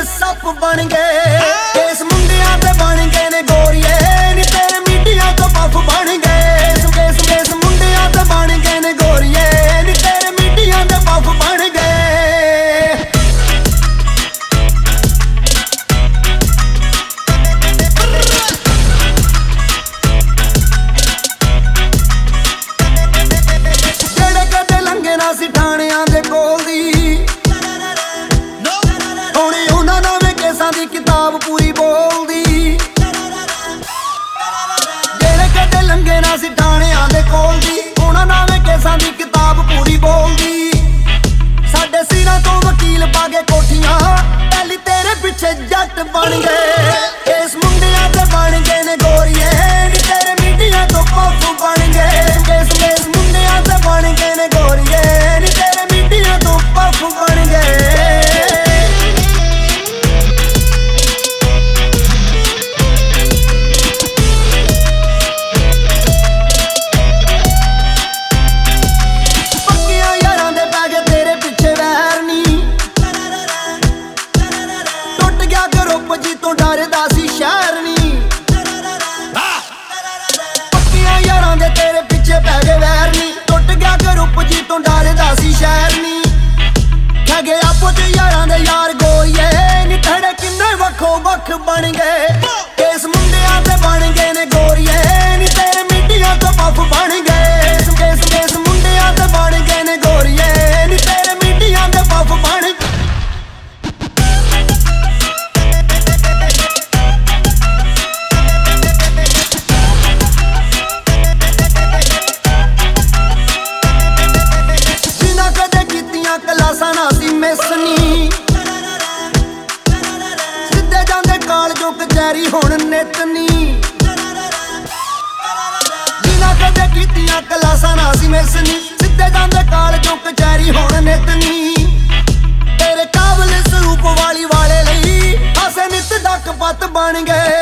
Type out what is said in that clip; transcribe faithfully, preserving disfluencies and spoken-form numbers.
ਸੱਪ ਬਣ ਗਏ। ਕੇਸ ਮੁੰਡਿਆਂ ਤੇ ਬਣ ਗਏ ਨੇ ਗੋਰੀਏ ਨੀ ਤੇਰੇ ਮੀਡੀਆ ਤੋਂ ਪੱਫ ਬਣ ਗਏ। ਕੇਸ ਕੇਸ ਮੁੰਡਿਆਂ ਤੇ ਬਣ ਗਏ ਨੇ ਗੋਰੀਏ ਨੀ ਤੇਰੇ ਮੀਡੀਆ ਦੇ ਪੱਫ ਬਣ ਗਏ। ਜਿਹੜੇ ਕਦੇ ਲੰਘੇ ਨਾ ਸੀ ਠਾਣਿਆਂ ਦੇ ਕੋਲ ਦੀ ਹੁਣੇ ਉਹਨਾਂ ਨਵੇਂ ਕੇਸਾਂ ਦੀ ਕਿਤਾਬ ਪੂਰੀ ਬੋਲਦੀ। ਜਿਹੜੇ ਕਦੇ ਲੰਘੇ ਨਾ ਸੀ ਠਾਣਿਆਂ ਦੇ ਕੋਲ ਦੀ ਉਹਨਾਂ ਨਵੇਂ ਕੇਸਾਂ ਦੀ ਕਿਤਾਬ ਪੂਰੀ ਬੋਲਦੀ। ਸਾਡੇ ਸਿਰਾਂ ਤੋਂ ਵਕੀਲ ਪਾ ਕੇ ਕੋਠੀਆਂ ਪਹਿਲੀ ਤੇਰੇ ਪਿੱਛੇ ਜੱਟ ਬਣ ਗਏ। ਕੇਸ ਮੁੰਡਿਆਂ ਤੇ ਬਣ ਗਏ ਨੇ ਗੋਰੀਏ ਨੀ ਤੇਰੇ ਮੀਡੀਆ ਤੋਂ ਪੱਫ ਬਣ ਗਏ। ਕੇਸ ਕੇਸ ਮੁੰਡਿਆਂ ਤੇ ਬਣ ਗਏ ਨੇ ਗੋਰੀਏ ਨੀ ਤੇਰੇ ਮੀਡੀਆ ਤੋਂ ਪੱਫ ਬਣ ਗਏ। ਪੱਕਿਆਂ ਯਾਰਾਂ ਦੇ ਪੈ ਗਏ ਤੇਰੇ ਪਿੱਛੇ ਵੈਰ ਨੀ ਟੁੱਟ ਗਿਆ ਗਰੁੱਪ ਜੀ ਤੋਂ ਡਰਦਾ ਸੀ ਸ਼ਹਿਰ ਨੀ। ਪੱਕਿਆਂ ਯਾਰਾਂ ਦੇ ਤੇਰੇ ਪਿੱਛੇ ਪੈ ਗਏ ਵੈਰ ਨੀ ਟੁੱਟ ਗਿਆ ਗਰੁੱਪ ਜੀ ਤੋਂ ਡਰਦਾ ਸੀ ਸ਼ਹਿਰ ਨੀ। ਠਗੇ ਆਪੋ ਚ ਯਾਰਾਂ ਦੇ ਯਾਰ ਗੋਰੀਏ ਨੀ ਥੜੇ ਕਿੰਨੇ ਵੱਖੋ ਵੱਖ ਬਣ ਗਏ। ਕੇਸ ਮੁੰਡਿਆਂ ਤੇ ਬਣ ਗਏ ਨੇ ਗੋਰੀਏ ਨੀ ਤੇਰੇ ਮੀਡੀਆ ਤੋਂ ਪੱਫ ਬਣ ਗਏ। ਕੇਸ ਕੇਸ ਮੁੰਡਿਆਂ ਤੇ ਬਣ ਗਏ ਨੇ ਗੋਰੀਏ ਨੀ ਤੇਰੇ ਮੀਡੀਆ ਦੇ ਪੱਫ ਬਣ ਗਏ। ਜਿਨ੍ਹਾਂ ਕਦੇ ਕੀਤੀਆਂ ਕਲਾਸਾਂ ਨਾ ਸੀ ਮਿਸ ਨੀ ਸਿੱਧੇ ਜਾਂਦੇ ਕਾਲਜੋਂ ਕਚਹਿਰੀ ਹੁਣ ਨਿੱਤ ਨੀ। ਜਿਨ੍ਹਾਂ ਕਦੇ ਕੀਤੀਆਂ ਕਲਾਸਾਂ ਨਾ ਸੀ ਮਿਸ ਨੀ ਸਿੱਧੇ ਜਾਂਦੇ ਕਾਲਜੋਂ ਕਚਹਿਰੀ ਹੁਣ ਨਿੱਤ ਨੀ। ਤੇਰੇ ਕਾਬਲ ਸਰੂਪ ਵਾਲੀ ਵਾਲੇ ਲਈ ਹਾਸੇ ਨਿੱਤ ਡੱਕ ਪੱਤ ਬਣ ਗਏ।